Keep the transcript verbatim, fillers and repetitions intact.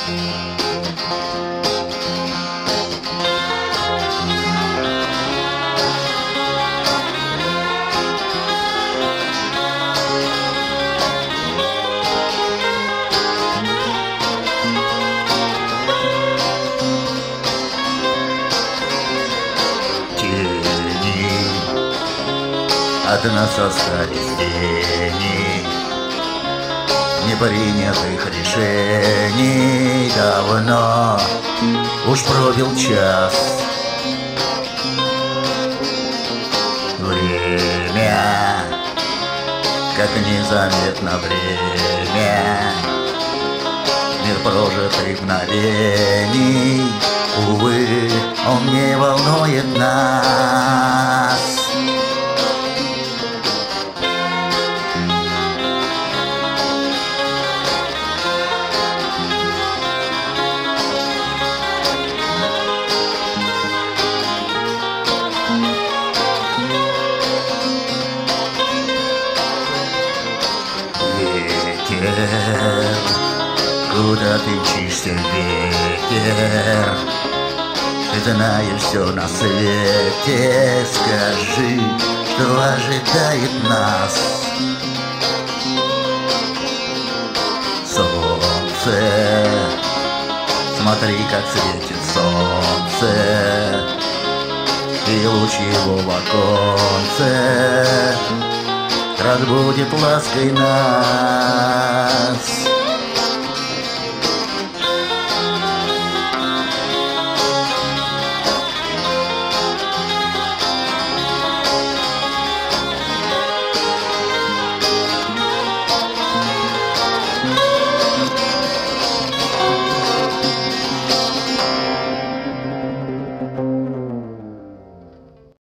От нас остались тени непринятых решений. Давно уж пробил час. Время, как незаметно время, мир прожитых мгновений. Увы, он не волнует нас. Ветер, куда ты мчишься, ветер? Ты знаешь все на свете. Скажи, что ожидает нас. Солнце, смотри, как светит солнце, и луч его в оконце разбудит лаской нас.